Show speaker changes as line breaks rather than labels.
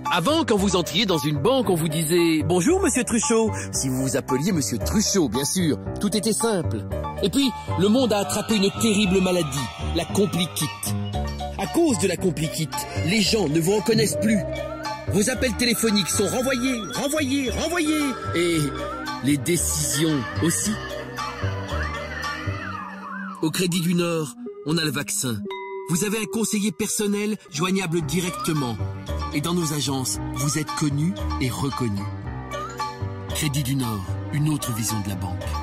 Avant, quand vous entriez dans une banque, on vous disait « Bonjour, monsieur Truchot ». Si vous vous appeliez monsieur Truchot, bien sûr, tout était simple. Et puis, le monde a attrapé une terrible maladie, la compliquite. À cause de la compliquite, les gens ne vous reconnaissent plus. Vos appels téléphoniques sont renvoyés, renvoyés, renvoyés. Et les décisions aussi. Au Crédit du Nord, on a le vaccin. Vous avez un conseiller personnel joignable directement. Et dans nos agences, vous êtes connus et reconnus. Crédit du Nord, une autre vision de la banque.